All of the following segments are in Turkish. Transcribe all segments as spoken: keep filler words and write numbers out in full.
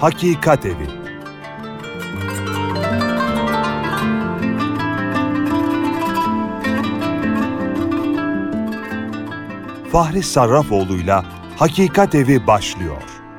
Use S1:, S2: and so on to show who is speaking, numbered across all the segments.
S1: Hakikat Evi. Fahri Sarrafoğlu'yla Hakikat Evi başlıyor.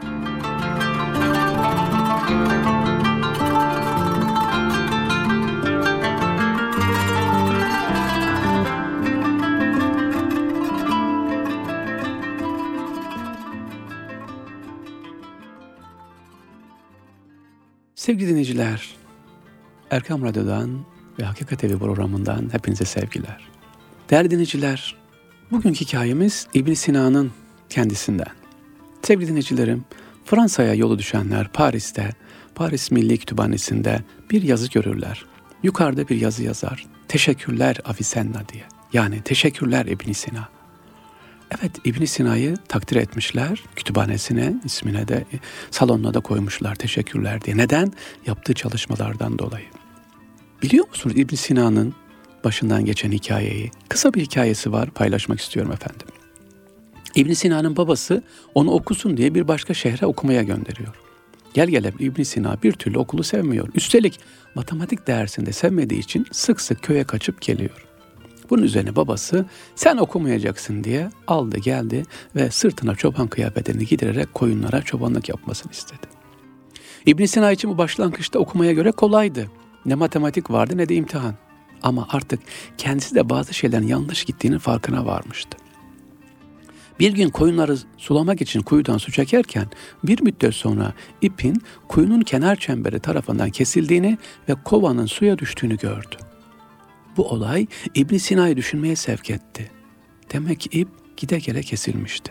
S2: Sevgili dinleyiciler, Erkam Radyo'dan ve Hakikat Evi programından hepinize sevgiler. Değerli dinleyiciler, bugünkü hikayemiz İbn Sina'nın kendisinden. Sevgili dinleyicilerim, Fransa'ya yolu düşenler Paris'te, Paris Milli Kütüphanesi'nde bir yazı görürler. Yukarıda bir yazı yazar. Teşekkürler Avicenna diye. Yani teşekkürler İbn Sina. Evet, İbn Sina'yı takdir etmişler. Kütüphanesine, ismine de, salonuna da koymuşlar teşekkürler diye. Neden? Yaptığı çalışmalardan dolayı. Biliyor musunuz İbn Sina'nın başından geçen hikayeyi? Kısa bir hikayesi var, paylaşmak istiyorum efendim. İbn Sina'nın babası onu okusun diye bir başka şehre okumaya gönderiyor. Gel gele İbn Sina bir türlü okulu sevmiyor. Üstelik matematik dersinde sevmediği için sık sık köye kaçıp geliyor. Bunun üzerine babası sen okumayacaksın diye aldı geldi ve sırtına çoban kıyafetini giydirerek koyunlara çobanlık yapmasını istedi. İbn Sina için bu başlangıçta okumaya göre kolaydı. Ne matematik vardı ne de imtihan. Ama artık kendisi de bazı şeylerin yanlış gittiğinin farkına varmıştı. Bir gün koyunları sulamak için kuyudan su çekerken bir müddet sonra ipin kuyunun kenar çemberi tarafından kesildiğini ve kovanın suya düştüğünü gördü. Bu olay İbn Sina'yı düşünmeye sevk etti. Demek ki ip gide gele kesilmişti.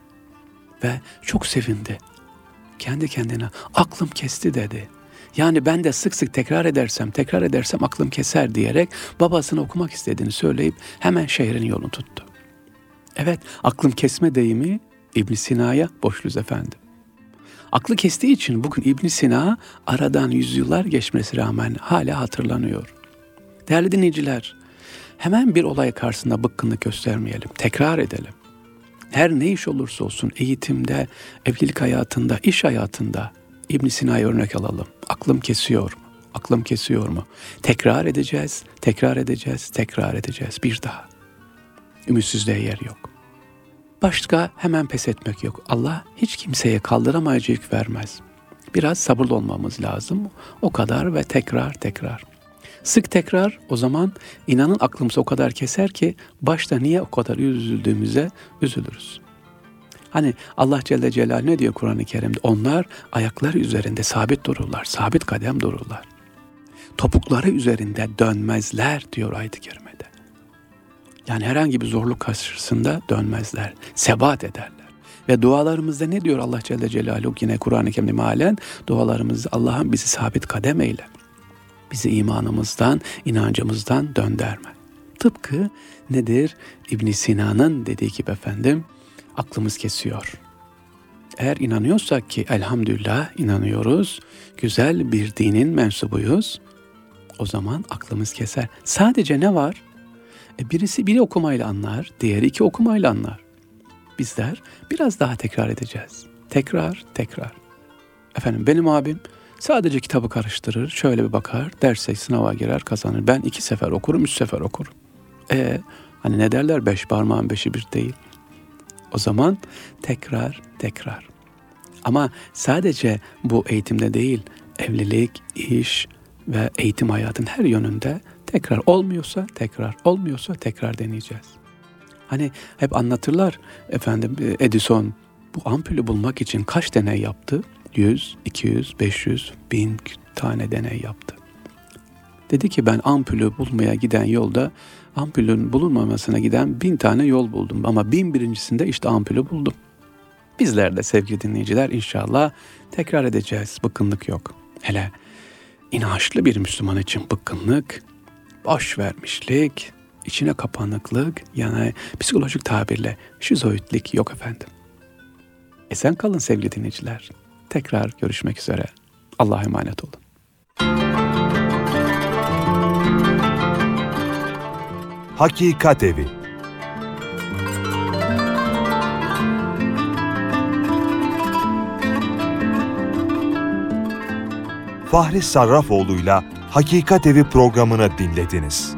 S2: Ve çok sevindi. Kendi kendine aklım kesti dedi. Yani ben de sık sık tekrar edersem, tekrar edersem aklım keser diyerek babasına okumak istediğini söyleyip hemen şehrin yolunu tuttu. Evet, aklım kesme deyimi İbn Sina'ya borçluyuz efendim. Aklı kestiği için bugün İbn Sina aradan yüzyıllar geçmesi rağmen hala hatırlanıyor. Değerli dinleyiciler, hemen bir olay karşısında bıkkınlık göstermeyelim, tekrar edelim. Her ne iş olursa olsun eğitimde, evlilik hayatında, iş hayatında İbn Sina'yı örnek alalım. Aklım kesiyor mu? Aklım kesiyor mu? Tekrar edeceğiz, tekrar edeceğiz, tekrar edeceğiz bir daha. Ümitsizliğe yer yok. Başka hemen pes etmek yok. Allah hiç kimseye kaldıramayacağı yük vermez. Biraz sabırlı olmamız lazım. O kadar ve tekrar tekrar. Sık tekrar o zaman inanın aklımız o kadar keser ki başta niye o kadar üzüldüğümüze üzülürüz. Hani Allah Celle Celaluhu ne diyor Kur'an-ı Kerim'de? Onlar ayakları üzerinde sabit dururlar, sabit kadem dururlar. Topukları üzerinde dönmezler diyor ayet-i kerimede. Yani herhangi bir zorluk karşısında dönmezler, sebat ederler. Ve dualarımızda ne diyor Allah Celle Celaluhu yine Kur'an-ı Kerim'de mealen? Dualarımızda Allah'ım bizi sabit kadem eyle. Bizi imanımızdan, inancımızdan döndürme. Tıpkı nedir? İbn Sina'nın dediği gibi efendim, aklımız kesiyor. Eğer inanıyorsak ki elhamdülillah inanıyoruz, güzel bir dinin mensubuyuz, o zaman aklımız keser. Sadece ne var? E birisi bir okumayla anlar, diğeri iki okumayla anlar. Bizler biraz daha tekrar edeceğiz. Tekrar, tekrar. Efendim benim abim sadece kitabı karıştırır, şöyle bir bakar, derse sınava girer, kazanır. Ben iki sefer okurum, üç sefer okurum. E hani ne derler? Beş parmağın beşi bir değil. O zaman tekrar, tekrar. Ama sadece bu eğitimde değil, evlilik, iş ve eğitim hayatın her yönünde tekrar olmuyorsa tekrar, olmuyorsa tekrar deneyeceğiz. Hani hep anlatırlar efendim Edison bu ampulü bulmak için kaç deney yaptı? Yüz, iki yüz, beş yüz, bin tane deney yaptı. Dedi ki ben ampulü bulmaya giden yolda ampulün bulunmamasına giden bin tane yol buldum. Ama bin birincisinde işte ampulü buldum. Bizler de sevgili dinleyiciler inşallah tekrar edeceğiz. Bıkkınlık yok. Hele inançlı bir Müslüman için bıkkınlık, boş vermişlik, içine kapanıklık, yani psikolojik tabirle şizoidlik yok efendim. Esen kalın sevgili dinleyiciler. Tekrar görüşmek üzere. Allah'a emanet olun.
S1: Hakikat Evi. Fahri Sarrafoğlu'yla Hakikat Evi programını dinlediniz.